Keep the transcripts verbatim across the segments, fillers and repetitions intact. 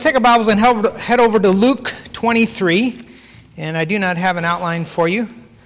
Take our Bibles and head over to Luke twenty-three, and I do not have an outline for you,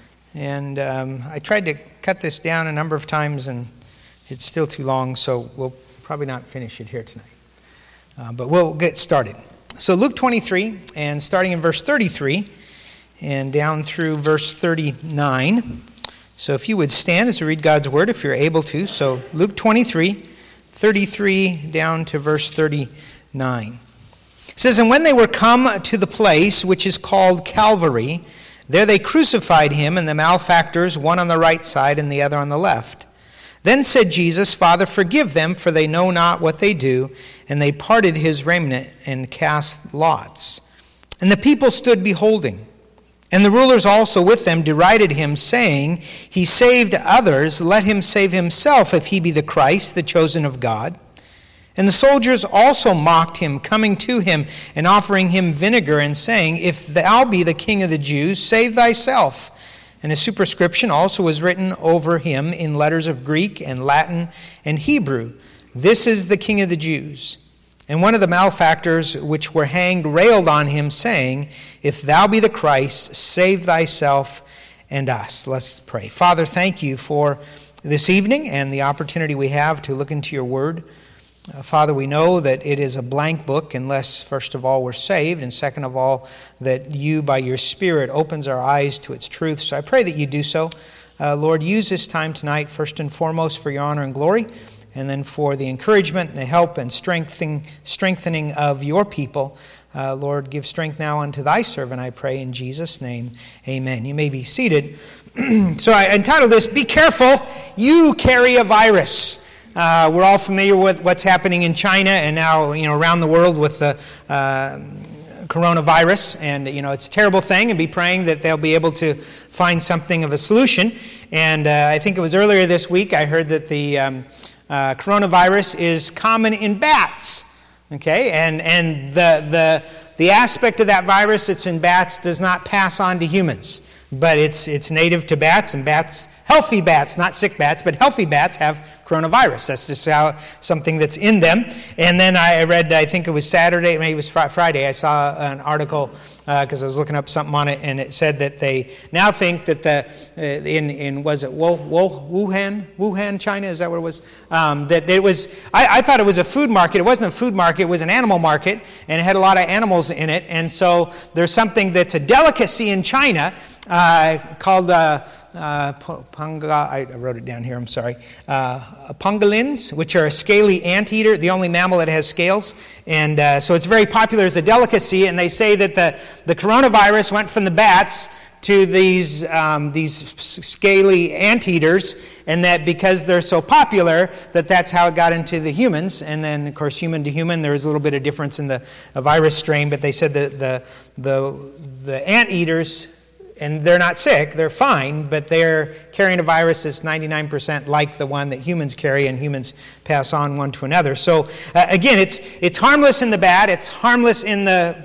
and um, I tried to cut this down a number of times, and it's still too long, so we'll probably not finish it here tonight, uh, but we'll get started. So Luke twenty-three, and starting in verse thirty-three, and down through verse thirty-nine. So if you would stand as we read God's Word, if you're able to. So Luke twenty-three, thirty-three down to verse thirty-nine. It says, "And when they were come to the place which is called Calvary, there they crucified him and the malefactors, one on the right side and the other on the left. Then said Jesus, Father, forgive them, for they know not what they do. And they parted his raiment and cast lots. And the people stood beholding. And the rulers also with them derided him, saying, He saved others, let him save himself, if he be the Christ, the chosen of God. And the soldiers also mocked him, coming to him and offering him vinegar, and saying, If thou be the king of the Jews, save thyself. And a superscription also was written over him in letters of Greek and Latin and Hebrew, This is the king of the Jews. And one of the malefactors which were hanged railed on him, saying, If thou be the Christ, save thyself and us." Let's pray. Father, thank you for this evening and the opportunity we have to look into your word. Uh, Father, we know that it is a blank book unless, first of all, we're saved, and second of all, that you, by your Spirit, opens our eyes to its truth. So I pray that you do so. Uh, Lord, use this time tonight, first and foremost, for your honor and glory, and then for the encouragement and the help and strengthening, strengthening of your people. Uh, Lord, give strength now unto thy servant, I pray, in Jesus' name. Amen. You may be seated. So I entitled this, Be Careful, You Carry a Virus. Uh, we're all familiar with what's happening in China and now, you know, around the world with the uh, coronavirus. And, you know, it's a terrible thing, and be praying that they'll be able to find something of a solution. And uh, I think it was earlier this week I heard that the um, uh, coronavirus is common in bats. Okay, and and the the the aspect of that virus that's in bats does not pass on to humans, but it's it's native to bats, and bats, healthy bats, not sick bats, but healthy bats have coronavirus. That's just how something that's in them. And then I read, I think it was Saturday, maybe it was fr- Friday, I saw an article because uh, I was looking up something on it, and it said that they now think that the uh, in in was it Wo, Wo, Wuhan Wuhan China, is that what it was? Um, that it was. I, I thought it was a food market. It wasn't a food market. It was an animal market, and it had a lot of animals in it. And so there's something that's a delicacy in China uh, called. Uh, Uh, panga, I wrote it down here, I'm sorry. Uh, pangolins, which are a scaly anteater, the only mammal that has scales. And uh, so it's very popular as a delicacy, and they say that the, the coronavirus went from the bats to these um, these scaly anteaters, and that because they're so popular, that that's how it got into the humans. And then, of course, human to human, there's a little bit of difference in the, the virus strain, but they said that the, the, the anteaters, and they're not sick, they're fine, but they're carrying a virus that's ninety-nine percent like the one that humans carry, and humans pass on one to another. So, uh, again, it's it's harmless in the bat, it's harmless in the,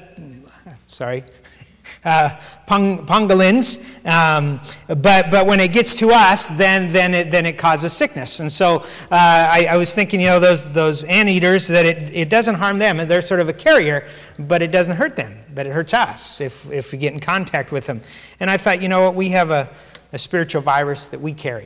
sorry, uh, pang, pangolins, um, but but when it gets to us, then then it then it causes sickness. And so uh, I, I was thinking, you know, those those anteaters, that it, it doesn't harm them, and they're sort of a carrier, but it doesn't hurt them, but it hurts us if if we get in contact with them. And I thought, you know what, we have a, a spiritual virus that we carry.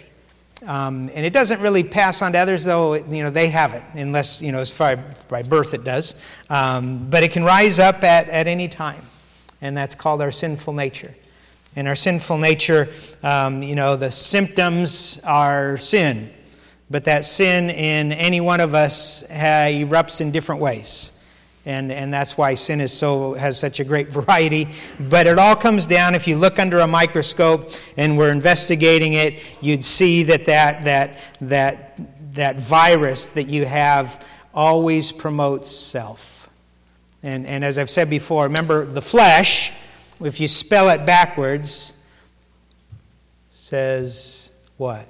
Um, and it doesn't really pass on to others, though, you know, they have it, unless, you know, as far by birth it does. Um, but it can rise up at, at any time. And that's called our sinful nature. And our sinful nature, um, you know, the symptoms are sin. But that sin in any one of us uh, erupts in different ways. And and that's why sin is so has such a great variety. But it all comes down, if you look under a microscope and we're investigating it, you'd see that that that that, that virus that you have always promotes self. And and as I've said before, remember the flesh, if you spell it backwards, says what?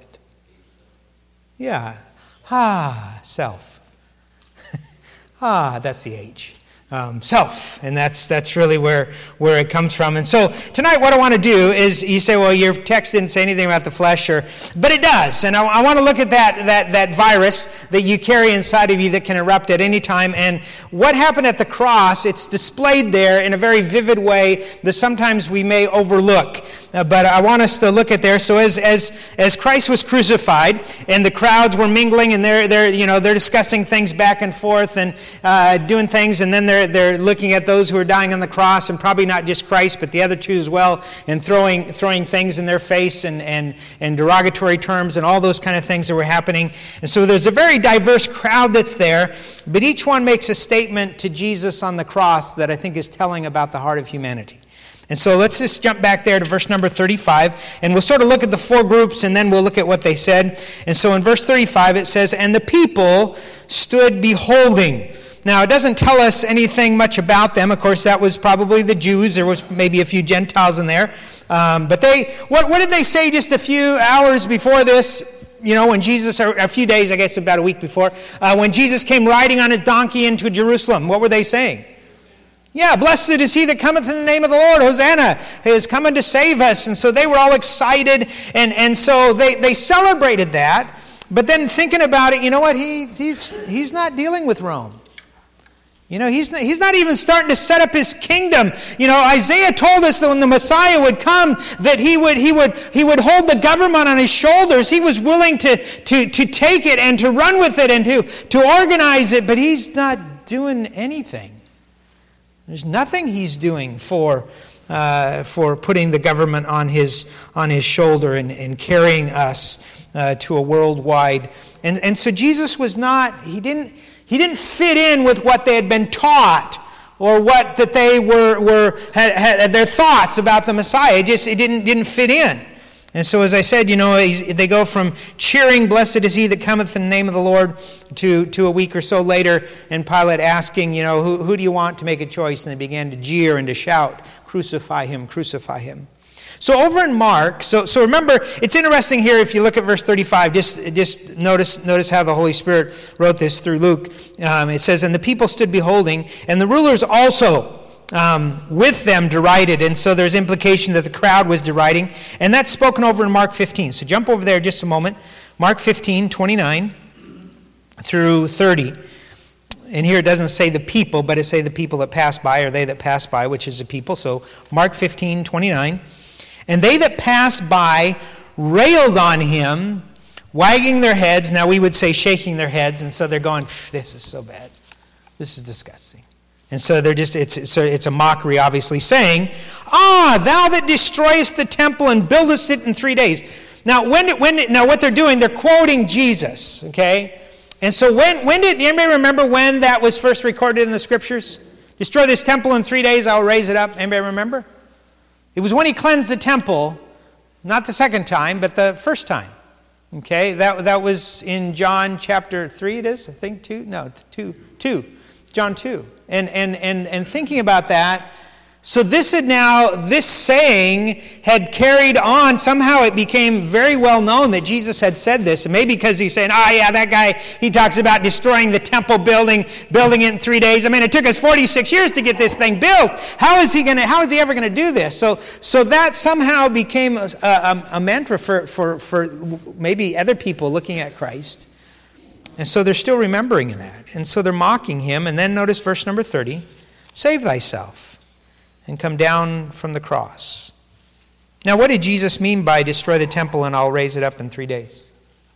Yeah. Ah, self. Ah, that's the H. Um, self, and that's that's really where where it comes from. And so tonight, what I want to do is, you say, well, your text didn't say anything about the flesh, or but it does. And I, I want to look at that that that virus that you carry inside of you that can erupt at any time. And what happened at the cross? It's displayed there in a very vivid way that sometimes we may overlook. Uh, but I want us to look at there. So as as as Christ was crucified, and the crowds were mingling, and they're they're you know they're discussing things back and forth, and uh, doing things, and then they're They're, they're looking at those who are dying on the cross, and probably not just Christ, but the other two as well, and throwing throwing things in their face, and, and, and derogatory terms, and all those kind of things that were happening. And so there's a very diverse crowd that's there, but each one makes a statement to Jesus on the cross that I think is telling about the heart of humanity. And so let's just jump back there to verse number thirty-five, and we'll sort of look at the four groups, and then we'll look at what they said. And so in verse thirty-five it says, "And the people stood beholding." Now, it doesn't tell us anything much about them. Of course, that was probably the Jews. There was maybe a few Gentiles in there. Um, but they, what, what did they say just a few hours before this? You know, when Jesus, or a few days, I guess about a week before, uh, when Jesus came riding on a donkey into Jerusalem, what were they saying? Yeah, blessed is he that cometh in the name of the Lord. Hosanna, he is coming to save us. And so they were all excited. And, and so they, they celebrated that. But then thinking about it, you know what? He, he's, he's not dealing with Rome. You know, he's not, he's not even starting to set up his kingdom. You know, Isaiah told us that when the Messiah would come, that he would he would he would hold the government on his shoulders. He was willing to to to take it and to run with it and to to organize it, but he's not doing anything. There's nothing he's doing for uh, for putting the government on his on his shoulder and, and carrying us uh, to a worldwide. And and so Jesus was not. He didn't. He didn't fit in with what they had been taught, or what that they were were had, had their thoughts about the Messiah. It just it didn't didn't fit in. And so, as I said, you know, they go from cheering, "Blessed is he that cometh in the name of the Lord," to to a week or so later, and Pilate asking, you know, who who do you want to make a choice? And they began to jeer and to shout, "Crucify him! Crucify him!" So over in Mark, so so remember, it's interesting here if you look at verse thirty-five, just just notice notice how the Holy Spirit wrote this through Luke. Um, it says, "And the people stood beholding, and the rulers also um, with them derided." And so there's implication that the crowd was deriding, and that's spoken over in Mark fifteen. So jump over there just a moment. Mark fifteen, twenty-nine through thirty. And here it doesn't say the people, but it say the people that pass by, or they that pass by, which is the people. So Mark fifteen, twenty-nine. "And they that passed by railed on him, wagging their heads." Now we would say shaking their heads, and so they're going, "This is so bad. This is disgusting." And so they're just it's so it's a mockery, obviously, saying, "Ah, thou that destroyest the temple and buildest it in three days." Now when when now what they're doing, they're quoting Jesus, okay? And so when when did anybody remember when that was first recorded in the scriptures? "Destroy this temple in three days, I will raise it up." Anybody remember? It was when he cleansed the temple, not the second time, but the first time. Okay, that that was in John chapter three. It is, I think, two. No, two, two, John two. And and and and thinking about that, so this had now this saying had carried on. Somehow it became very well known that Jesus had said this, and maybe because he's saying, "Oh yeah, that guy, he talks about destroying the temple building, building it in three days. I mean, it took us forty-six years to get this thing built. How is he going to? How is he ever going to do this?" So, so that somehow became a, a, a mantra for for for maybe other people looking at Christ, and so they're still remembering that, and so they're mocking him. And then notice verse number thirty: "Save thyself and come down from the cross." Now, what did Jesus mean by destroy the temple and I'll raise it up in three days?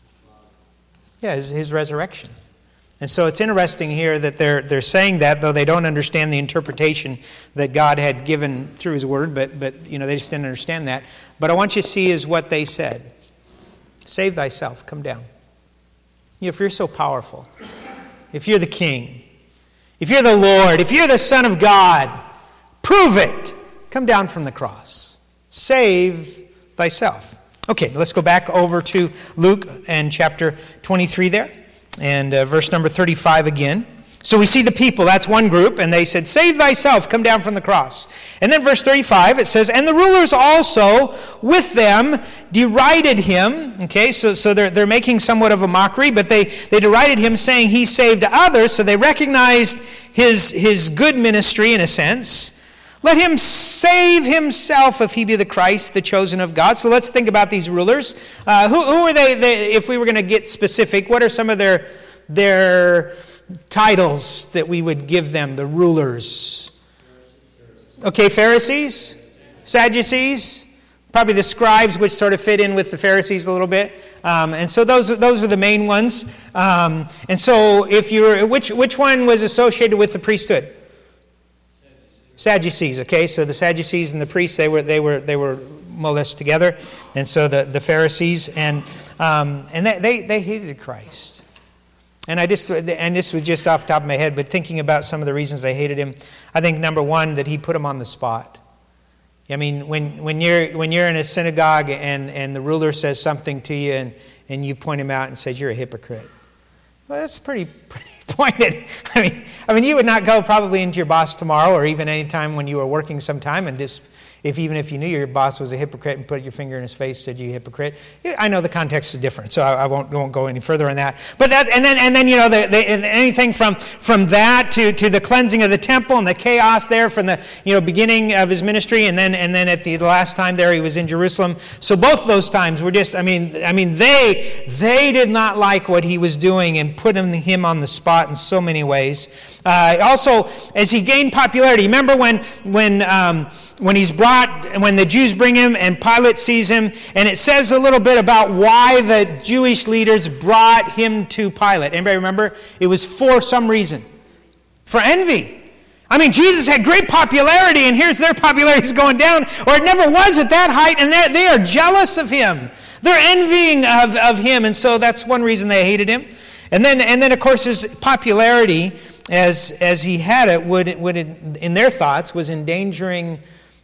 Yeah, his, his resurrection. And so it's interesting here that they're they're saying that, though they don't understand the interpretation that God had given through his word, but but you know they just didn't understand that. But I want you to see is what they said. Save thyself, come down. You know, if you're so powerful, if you're the king, if you're the Lord, if you're the Son of God, prove it. Come down from the cross. Save thyself. Okay, let's go back over to Luke and chapter twenty-three there. And uh, verse number thirty-five again. So we see the people, that's one group, and they said, save thyself, come down from the cross. And then verse thirty-five, it says, and the rulers also with them derided him. Okay, so, so they're, they're making somewhat of a mockery, but they, they derided him, saying he saved others, so they recognized his, his good ministry in a sense. Let him save himself if he be the Christ, the chosen of God. So let's think about these rulers. Uh, who, who are they, they, if we were going to get specific, what are some of their their titles that we would give them, the rulers? Okay, Pharisees, Sadducees, probably the scribes, which sort of fit in with the Pharisees a little bit. Um, and so those those were the main ones. Um, and so if you were, which which one was associated with the priesthood? Sadducees. Okay, so the Sadducees and the priests, they were they were they were more or less together. And so the, the Pharisees and um, and they, they they hated Christ. And I just, and this was just off the top of my head, but thinking about some of the reasons they hated him, I think number one, that he put them on the spot. I mean, when, when you're when you're in a synagogue and, and the ruler says something to you and, and you point him out and says you're a hypocrite, well, that's pretty pretty pointed. I mean, I mean, you would not go probably into your boss tomorrow or even any time when you were working sometime and just. If even if you knew your boss was a hypocrite and put your finger in his face and said, you hypocrite. I know the context is different, so I, I won't, won't go any further on that. But that, and then, and then you know, the, the, anything from, from that to, to the cleansing of the temple and the chaos there from the you know beginning of his ministry, and then and then at the last time there he was in Jerusalem. So both those times were just, I mean, I mean they they did not like what he was doing and put him, him on the spot in so many ways. Uh, also, as he gained popularity, remember when when um, when he's brought. When the Jews bring him and Pilate sees him, and it says a little bit about why the Jewish leaders brought him to Pilate. Anybody remember? It was for some reason. For envy. I mean, Jesus had great popularity, and here's their popularity is going down, or it never was at that height, and they are jealous of him. They're envying of, of him, and so that's one reason they hated him. And then, and then of course, his popularity, as as he had it, would would in their thoughts was endangering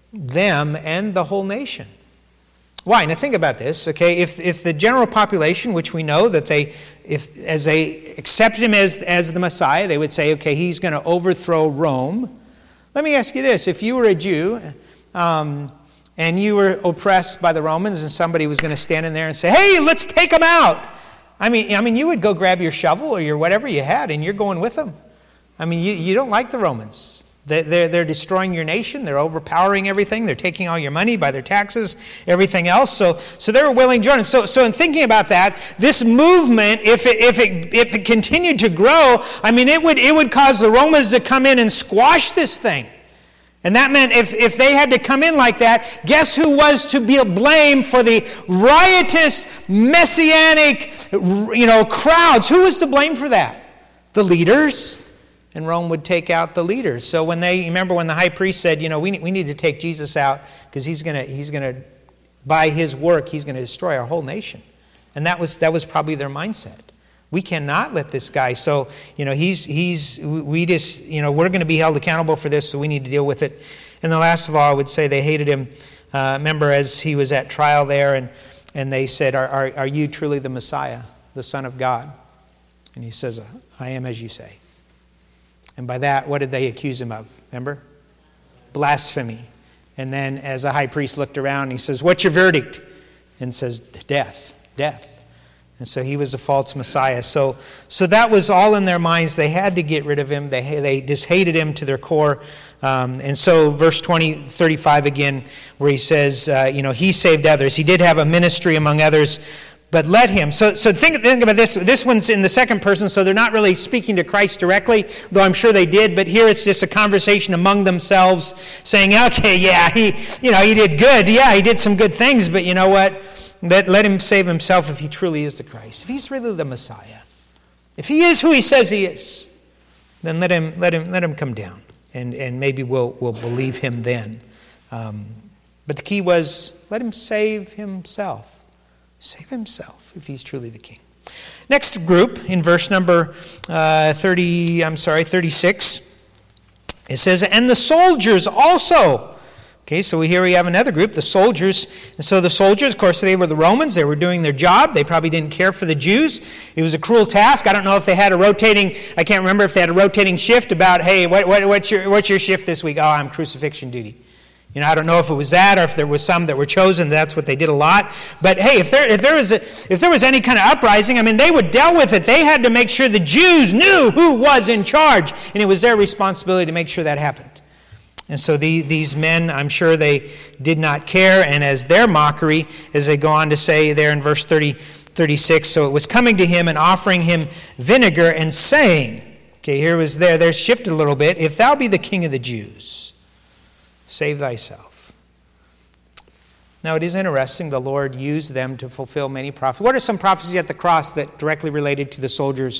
them and the whole nation. Why? Now think about this, okay? If if the general population, which we know that they, if as they accepted him as, as the Messiah, they would say, okay, he's going to overthrow Rome. Let me ask you this. If you were a Jew um, and you were oppressed by the Romans and somebody was going to stand in there and say, hey, let's take them out. I mean, I mean, you would go grab your shovel or your whatever you had and you're going with them. I mean, you, you don't like the Romans. They're, they're destroying your nation. They're overpowering everything. They're taking all your money by their taxes, everything else. So, so they were willing to join them. So, so in thinking about that, this movement, if it, if it, if it continued to grow, I mean, it would, it would cause the Romans to come in and squash this thing. And that meant if, if they had to come in like that, guess who was to be blamed for the riotous, messianic, you know, crowds? Who was to blame for that? The leaders. And Rome would take out the leaders. So when they, remember when the high priest said, you know, we, we need to take Jesus out because he's going to, he's going to, by his work, he's going to destroy our whole nation. And that was, that was probably their mindset. We cannot let this guy, so, you know, he's, he's, we just, you know, we're going to be held accountable for this, so we need to deal with it. And the last of all, I would say they hated him. Uh, remember as he was at trial there and, and they said, are, are, are you truly the Messiah, the Son of God? And he says, I am as you say. And by that, what did they accuse him of? Remember? Blasphemy. And then as the high priest looked around, he says, what's your verdict? And says, death, death. And so he was a false Messiah. So so that was all in their minds. They had to get rid of him. They they just hated him to their core. Um, and so verse twenty, thirty-five again, where he says, uh, you know, he saved others. He did have a ministry among others. But let him. So, so think, think about this. This one's in the second person, so they're not really speaking to Christ directly, though I'm sure they did. But here it's just a conversation among themselves, saying, "Okay, yeah, he, you know, he did good. Yeah, he did some good things. But you know what? Let, let him save himself if he truly is the Christ. If he's really the Messiah, if he is who he says he is, then let him, let him, let him come down, and and maybe we'll we'll believe him then. Um, but the key was let him save himself." Save himself if he's truly the king. Next group in verse number uh, thirty, I'm sorry, thirty-six, it says, and the soldiers also Okay, so here we have another group, the soldiers. And so the soldiers, of course, they were the Romans. They were doing their job. They probably didn't care for the Jews. It was a cruel task. I don't know if they had a rotating, I can't remember if they had a rotating shift about, hey, what, what, what's your what's your shift this week? Oh, I'm crucifixion duty. You know, I don't know if it was that or if there was some that were chosen. That's what they did a lot. But hey, if there if there was a, if there was any kind of uprising, I mean, they would deal with it. They had to make sure the Jews knew who was in charge, and it was their responsibility to make sure that happened. And so the, these men, I'm sure they did not care, and as their mockery, as they go on to say there in verse thirty, thirty-six, so it was coming to him and offering him vinegar and saying, okay, here was there, there's shifted a little bit, if thou be the king of the Jews, save thyself. Now it is interesting, the Lord used them to fulfill many prophecies. What are some prophecies at the cross that directly related to the soldiers?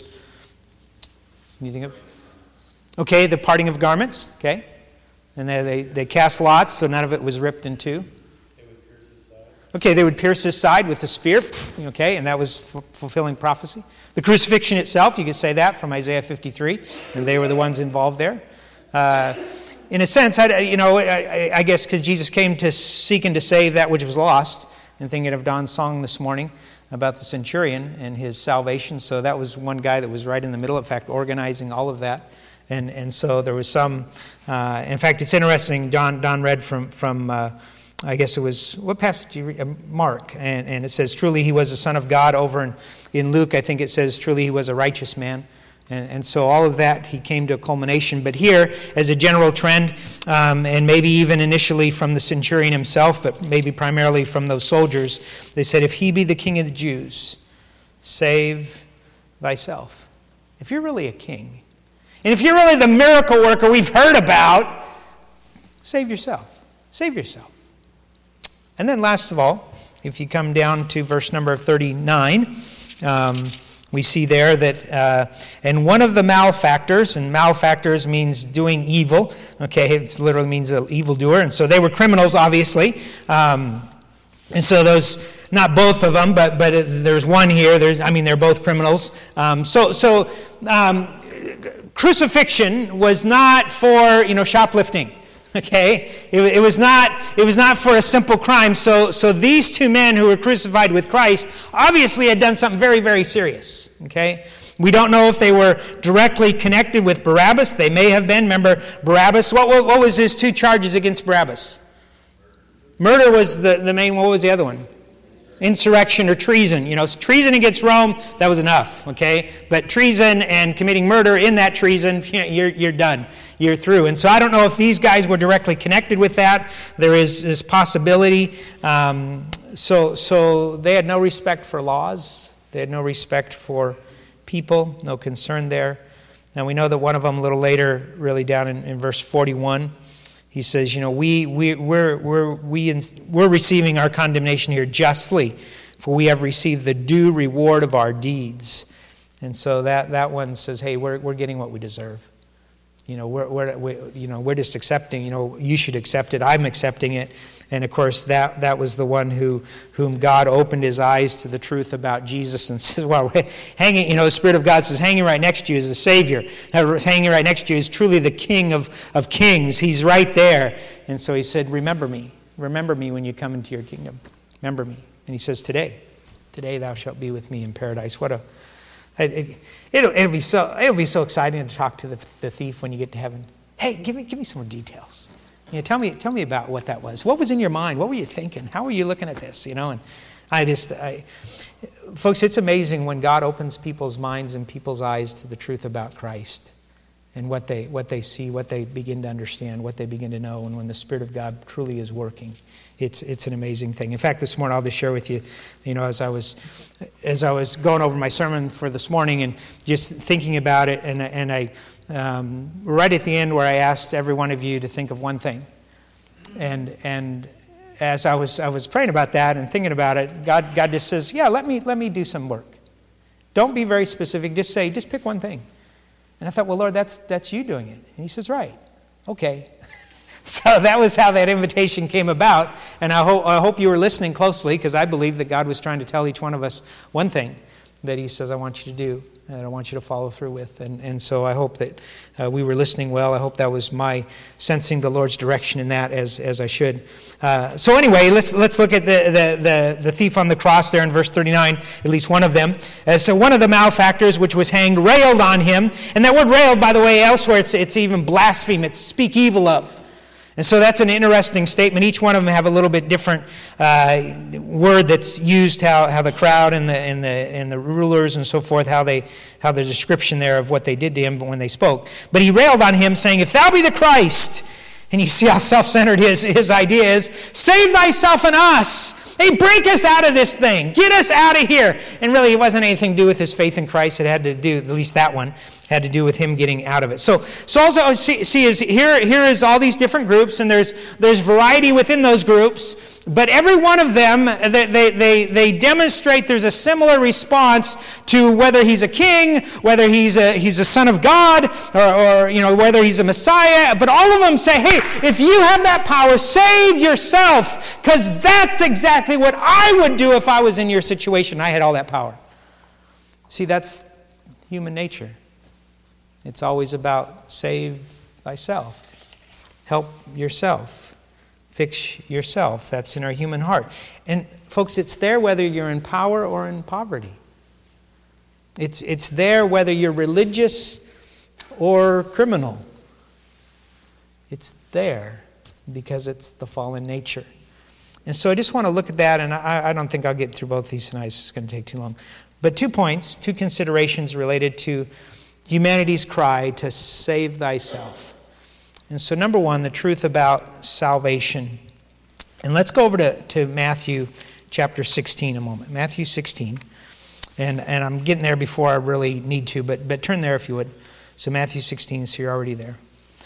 You think of? Okay, the parting of garments, okay. And they, they, they cast lots, so none of it was ripped in two. They would pierce his side. Okay, they would pierce his side with a spear. Okay, and that was f- fulfilling prophecy. The crucifixion itself, you could say that from Isaiah fifty-three, and they were the ones involved there. Uh, in a sense, I, you know, I, I guess because Jesus came to seek and to save that which was lost, and thinking of Don's song this morning about the centurion and his salvation. So that was one guy that was right in the middle, in fact, organizing all of that. And and so there was some, uh, in fact, it's interesting, Don Don read from, from uh, I guess it was, what passage did you read? Uh, Mark, and, and it says, truly he was the Son of God. Over in, in Luke, I think it says, truly he was a righteous man. And, and so all of that, he came to a culmination. But here, as a general trend, um, and maybe even initially from the centurion himself, but maybe primarily from those soldiers, they said, if he be the king of the Jews, save thyself. If you're really a king, and if you're really the miracle worker we've heard about, save yourself. Save yourself. And then last of all, if you come down to verse number thirty-nine, um, we see there that, uh, and one of the malefactors, and malefactors means doing evil. Okay, it literally means an evildoer. And so they were criminals, obviously. Um, and so those, not both of them, but but it, there's one here. There's, I mean, they're both criminals. Um, so, so, um, crucifixion was not for, you know, shoplifting, okay? It, it was not it was not for a simple crime. So so these two men who were crucified with Christ obviously had done something very, very serious, okay? We don't know if they were directly connected with Barabbas. They may have been. Remember Barabbas? What, what, what was his two charges against Barabbas? Murder was the, the main. What was the other one? Insurrection or treason. You know, treason against Rome, that was enough, okay? But treason and committing murder in that treason, you know, you're, you're done. You're through. And so I don't know if these guys were directly connected with that. There is this possibility. Um, so, so they had no respect for laws. They had no respect for people, no concern there. And we know that one of them a little later, really down in, in verse forty-one, he says, you know, we, we, we're, we're, we in, we're receiving our condemnation here justly, for we have received the due reward of our deeds. And so that, that one says, hey, we're, we're getting what we deserve. You know, we're, we're, we, you know, we're just accepting, you know, you should accept it, I'm accepting it. And of course, that, that was the one who whom God opened his eyes to the truth about Jesus and says, well, hanging, you know, the Spirit of God says, hanging right next to you is the Savior. Hanging right next to you is truly the King of, of kings. He's right there. And so he said, remember me. Remember me when you come into your kingdom. Remember me. And he says, today, today thou shalt be with me in paradise. What a, it, it'll, it'll be so, it'll be so exciting to talk to the, the thief when you get to heaven. Hey, give me, give me some more details. You know, tell me, tell me about what that was. What was in your mind? What were you thinking? How were you looking at this? You know, and I just, I, folks, it's amazing when God opens people's minds and people's eyes to the truth about Christ, and what they, what they see, what they begin to understand, what they begin to know, and when the Spirit of God truly is working, it's, it's an amazing thing. In fact, this morning I'll just share with you, you know, as I was, as I was going over my sermon for this morning and just thinking about it, and and I. Um, right at the end where I asked every one of you to think of one thing. And and as I was I was praying about that and thinking about it, God God just says, yeah, let me let me do some work. Don't be very specific. Just say, just pick one thing. And I thought, well, Lord, that's that's you doing it. And he says, right. Okay. So that was how that invitation came about. And I hope I hope you were listening closely, because I believe that God was trying to tell each one of us one thing that he says, I want you to do. that I want you to follow through with. And, and so I hope that uh, we were listening well. I hope that was my sensing the Lord's direction in that as, as I should. Uh, so anyway, let's let's look at the, the, the, the thief on the cross there in verse thirty-nine, at least one of them. Uh, so one of the malefactors which was hanged railed on him. And that word railed, by the way, elsewhere it's, it's even blaspheme. It's speak evil of. And so that's an interesting statement. Each one of them have a little bit different uh, word that's used, how, how the crowd and the and the and the rulers and so forth, how they how the description there of what they did to him when they spoke. But he railed on him, saying, "If thou be the Christ," and you see how self-centered his, his idea is, "save thyself and us. Hey, break us out of this thing. Get us out of here." And really, it wasn't anything to do with his faith in Christ. It had to do, at least that one, had to do with him getting out of it. So, so also see, see is here. Here is all these different groups, and there's there's variety within those groups. But every one of them, they they they, they demonstrate there's a similar response to whether he's a king, whether he's a he's a son of God, or, or you know whether he's a Messiah. But all of them say, "Hey, if you have that power, save yourself, because that's exactly what I would do if I was in your situation. I had all that power." See, that's human nature. It's always about save thyself. Help yourself. Fix yourself. That's in our human heart. And folks, it's there whether you're in power or in poverty. It's, it's there whether you're religious or criminal. It's there because it's the fallen nature. And so I just want to look at that, and I, I don't think I'll get through both these tonight. It's going to take too long. But two points, two considerations related to humanity's cry to save thyself. And so number one, the truth about salvation. And let's go over to, to Matthew chapter sixteen a moment. Matthew sixteen. And, and I'm getting there before I really need to, but, but turn there if you would. So Matthew sixteen, so you're already there.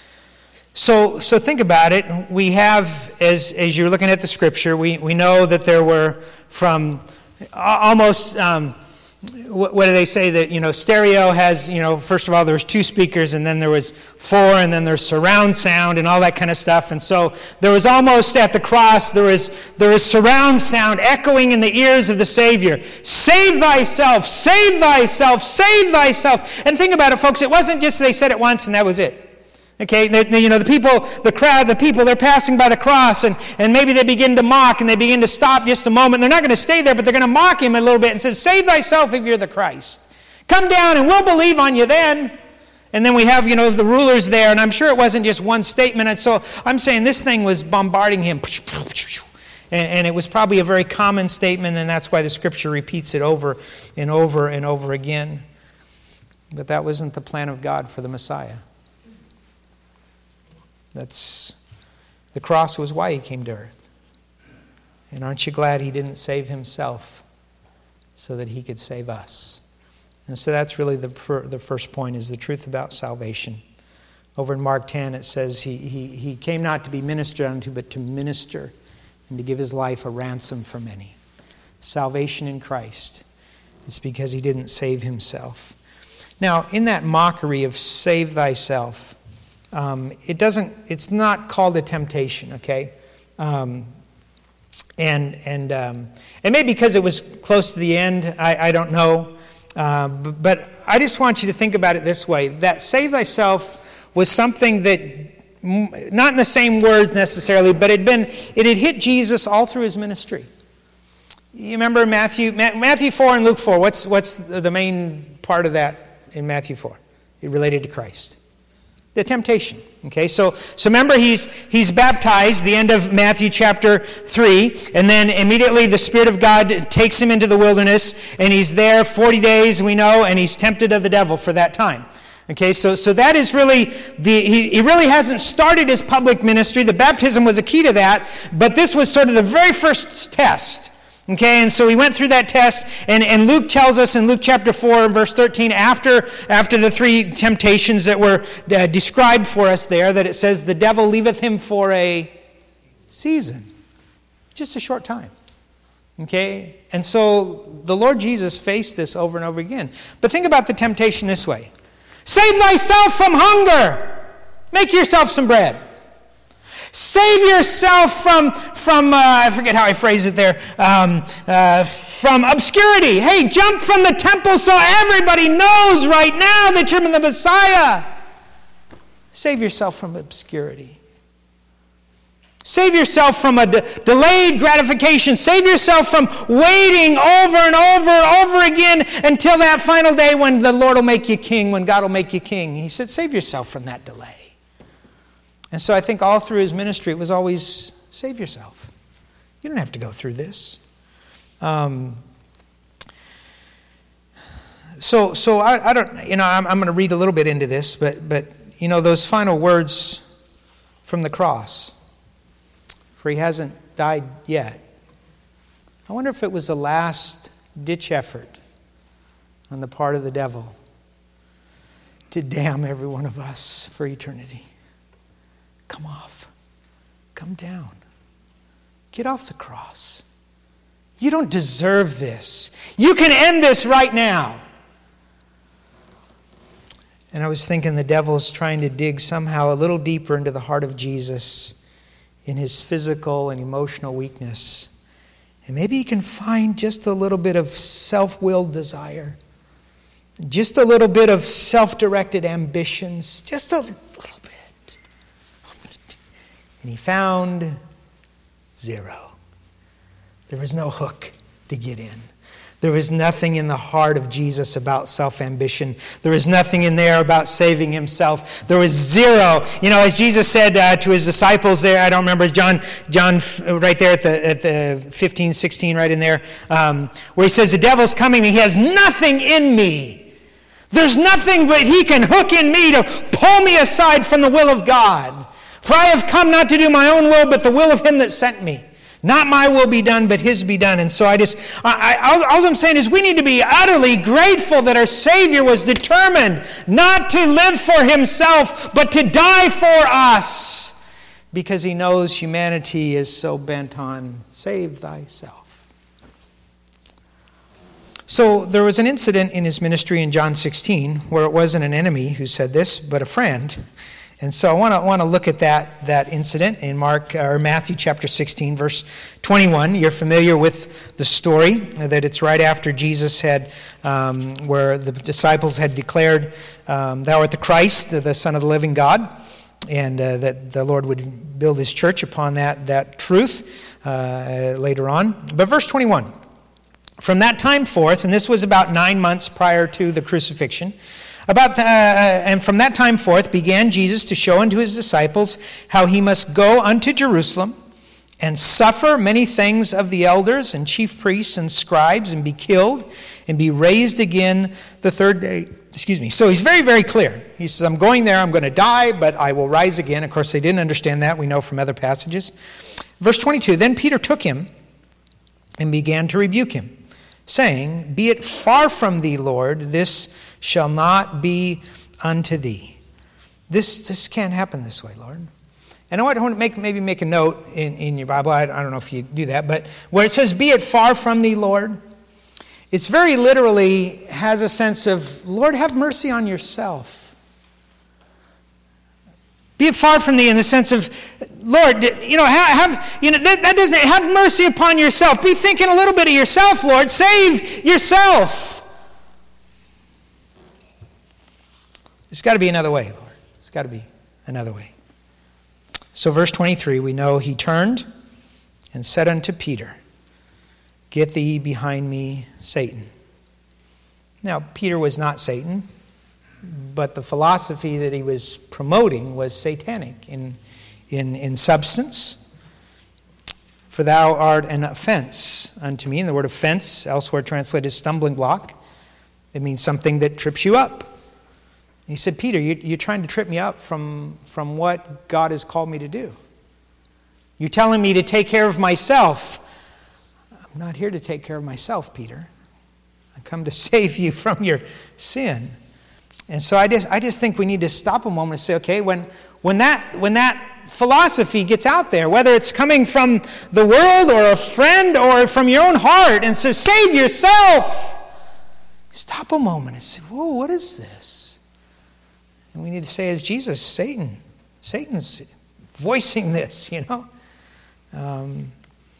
So so think about it. We have, as as you're looking at the scripture, we, we know that there were from almost... Um, What do they say that, you know, stereo has, you know, first of all, there was two speakers, and then there was four, and then there's surround sound and all that kind of stuff. And so there was almost at the cross, there was, there was surround sound echoing in the ears of the Savior. Save thyself, save thyself, save thyself. And think about it, folks, it wasn't just they said it once and that was it. Okay, they, they, you know, the people, the crowd, the people, they're passing by the cross, and, and maybe they begin to mock, and they begin to stop just a moment. They're not going to stay there, but they're going to mock him a little bit and say, "Save thyself if you're the Christ. Come down and we'll believe on you then." And then we have, you know, the rulers there, and I'm sure it wasn't just one statement. And so I'm saying this thing was bombarding him. And, and it was probably a very common statement, and that's why the scripture repeats it over and over and over again. But that wasn't the plan of God for the Messiah. That's, the cross was why he came to earth. And aren't you glad he didn't save himself so that he could save us? And so that's really the the first point, is the truth about salvation. Over in Mark ten it says he, he, he came not to be ministered unto, but to minister and to give his life a ransom for many. Salvation in Christ. It's because he didn't save himself. Now, in that mockery of save thyself, Um, it doesn't. It's not called a temptation, okay? Um, and and um, it may be because it was close to the end. I, I don't know, uh, but, but I just want you to think about it this way: that save thyself was something that, not in the same words necessarily, but it had been it had hit Jesus all through his ministry. You remember Matthew, Matthew four and Luke four. What's what's the main part of that in Matthew four? It related to Christ. The temptation. Okay, so so remember he's he's baptized, the end of Matthew chapter three, and then immediately the Spirit of God takes him into the wilderness, and he's there forty days, we know, and he's tempted of the devil for that time. Okay, so so that is really the he, he really hasn't started his public ministry. The baptism was a key to that, but this was sort of the very first test. Okay, and so he went through that test, and, and Luke tells us in Luke chapter four, verse thirteen, after, after the three temptations that were uh, described for us there, that it says, the devil leaveth him for a season. Just a short time. Okay, and so the Lord Jesus faced this over and over again. But think about the temptation this way. Save thyself from hunger. Make yourself some bread. Save yourself from, from uh, I forget how I phrase it there, um, uh, from obscurity. Hey, jump from the temple so everybody knows right now that you're the Messiah. Save yourself from obscurity. Save yourself from a de- delayed gratification. Save yourself from waiting over and over and over again until that final day when the Lord will make you king, when God will make you king. He said, save yourself from that delay. And so I think all through his ministry, it was always, save yourself. You don't have to go through this. Um, so so I, I don't, you know, I'm, I'm going to read a little bit into this, but, but, you know, those final words from the cross, for he hasn't died yet. I wonder if it was the last ditch effort on the part of the devil to damn every one of us for eternity. Come off. Come down. Get off the cross. You don't deserve this. You can end this right now. And I was thinking the devil's trying to dig somehow a little deeper into the heart of Jesus in his physical and emotional weakness. And maybe he can find just a little bit of self-willed desire. Just a little bit of self-directed ambitions. Just a little bit. And he found zero. There was no hook to get in. There was nothing in the heart of Jesus about self-ambition. There was nothing in there about saving himself. There was zero. You know, as Jesus said uh, to his disciples there, I don't remember, John, John, right there at the at the fifteen, sixteen, right in there, um, where he says, the devil's coming and he has nothing in me. There's nothing that he can hook in me to pull me aside from the will of God. For I have come not to do my own will, but the will of him that sent me. Not my will be done, but his be done. And so I just, I, I, all I'm saying is we need to be utterly grateful that our Savior was determined not to live for himself, but to die for us. Because he knows humanity is so bent on save thyself. So there was an incident in his ministry in John sixteen where it wasn't an enemy who said this, but a friend. And so I want to want to look at that that incident in Mark or Matthew chapter sixteen, verse twenty-one. You're familiar with the story that it's right after Jesus had, um, where the disciples had declared, um, "Thou art the Christ, the Son of the living God," and uh, that the Lord would build His church upon that that truth uh, later on. But verse twenty-one, from that time forth, and this was about nine months prior to the crucifixion. About the, uh, and from that time forth began Jesus to show unto his disciples how he must go unto Jerusalem and suffer many things of the elders and chief priests and scribes and be killed and be raised again the third day. Excuse me. So he's very, very clear. He says, I'm going there, I'm going to die, but I will rise again. Of course, they didn't understand that. We know from other passages. Verse twenty-two, then Peter took him and began to rebuke him, saying, be it far from thee, Lord, this shall not be unto thee. This this can't happen this way, Lord. And I want to make, maybe make a note in, in your Bible. I, I don't know if you do that, but where it says, be it far from thee, Lord, it's very literally has a sense of, Lord, have mercy on yourself. Be it far from thee in the sense of, Lord, you know, have, have you know that, that doesn't have mercy upon yourself. Be thinking a little bit of yourself, Lord. Save yourself. There's got to be another way, Lord. There's got to be another way. So verse twenty-three, we know he turned and said unto Peter, get thee behind me, Satan. Now, Peter was not Satan, but the philosophy that he was promoting was satanic in, in, in substance. For thou art an offense unto me. And the word offense, elsewhere translated stumbling block. It means something that trips you up. He said, Peter, you, you're trying to trip me up from, from what God has called me to do. You're telling me to take care of myself. I'm not here to take care of myself, Peter. I come to save you from your sin. And so I just I just think we need to stop a moment and say, okay, when when that when that philosophy gets out there, whether it's coming from the world or a friend or from your own heart and says, save yourself, stop a moment and say, whoa, what is this? And we need to say, as Jesus, Satan, Satan's voicing this, you know. Um,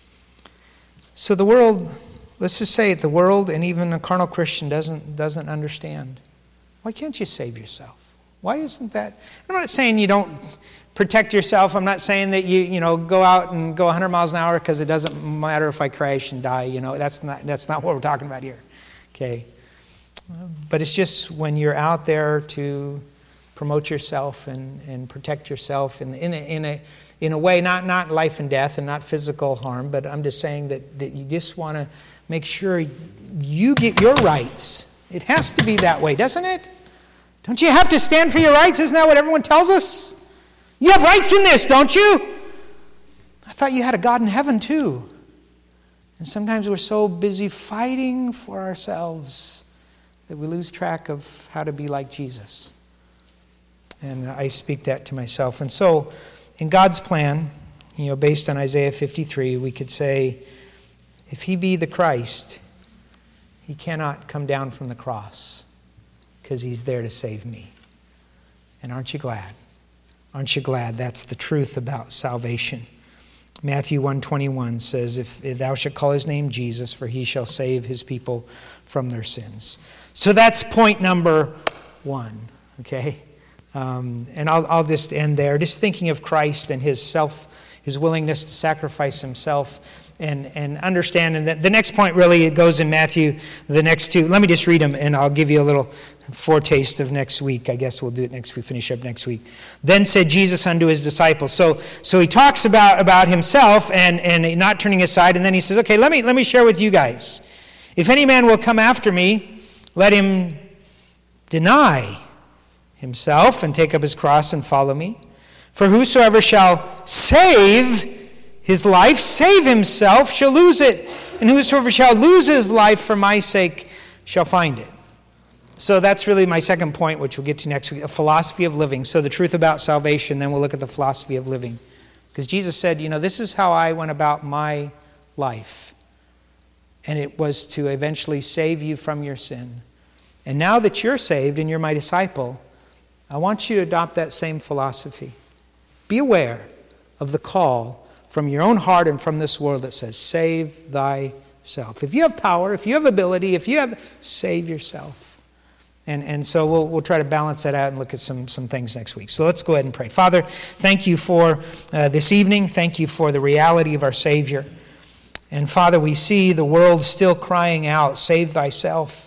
so the world, let's just say it, the world and even a carnal Christian doesn't doesn't understand. Why can't you save yourself? Why isn't that? I'm not saying you don't protect yourself. I'm not saying that you you know go out and go one hundred miles an hour because it doesn't matter if I crash and die. You know, that's not that's not what we're talking about here. Okay, but it's just when you're out there to promote yourself and, and protect yourself in in a, in a in a way, not not life and death and not physical harm, but I'm just saying that that you just want to make sure you get your rights. It has to be that way, doesn't it? Don't you have to stand for your rights? Isn't that what everyone tells us? You have rights in this, don't you? I thought you had a God in heaven too. And sometimes we're so busy fighting for ourselves that we lose track of how to be like Jesus. And I speak that to myself. And so, in God's plan, you know, based on Isaiah fifty-three, we could say, if he be the Christ, he cannot come down from the cross because he's there to save me. And aren't you glad? Aren't you glad? That's the truth about salvation. Matthew one twenty-one says, if thou shalt call his name Jesus, for he shall save his people from their sins. So that's point number one, okay? Um, and I'll, I'll just end there, just thinking of Christ and his self, his willingness to sacrifice himself, and and understanding that the next point really it goes in Matthew. The next two, let me just read them, and I'll give you a little foretaste of next week. I guess we'll do it next. We finish up next week. Then said Jesus unto his disciples. So so he talks about about himself and and not turning aside, and then he says, okay, let me let me share with you guys. If any man will come after me, let him deny himself and take up his cross and follow me. For whosoever shall save his life, save himself, shall lose it. And whosoever shall lose his life for my sake shall find it. So that's really my second point, which we'll get to next week, a philosophy of living. So the truth about salvation, then we'll look at the philosophy of living. Because Jesus said, you know, this is how I went about my life. And it was to eventually save you from your sin. And now that you're saved and you're my disciple, I want you to adopt that same philosophy. Be aware of the call from your own heart and from this world that says, save thyself. If you have power, if you have ability, if you have, save yourself. And and so we'll we'll try to balance that out and look at some, some things next week. So let's go ahead and pray. Father, thank you for uh, this evening. Thank you for the reality of our Savior. And Father, we see the world still crying out, save thyself.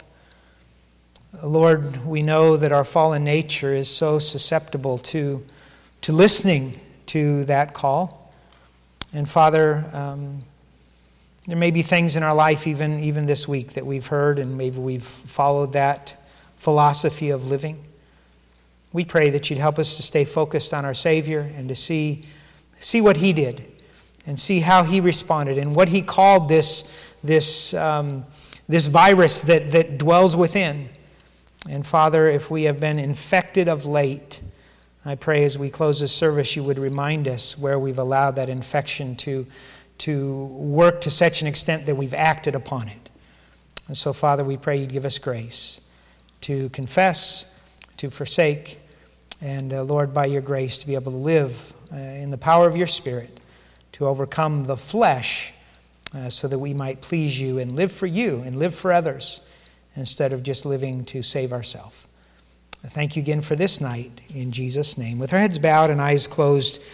Lord, we know that our fallen nature is so susceptible to, to listening to that call. And Father, um, there may be things in our life even, even this week that we've heard and maybe we've followed that philosophy of living. We pray that you'd help us to stay focused on our Savior and to see, see what he did and see how he responded and what he called this, this, um, this virus that, that dwells within. And Father, if we have been infected of late, I pray as we close this service, you would remind us where we've allowed that infection to, to work to such an extent that we've acted upon it. And so, Father, we pray you'd give us grace to confess, to forsake, and, uh, Lord, by your grace, to be able to live uh, in the power of your Spirit, to overcome the flesh uh, so that we might please you and live for you and live for others, instead of just living to save ourselves. Thank you again for this night, in Jesus' name. With our heads bowed and eyes closed,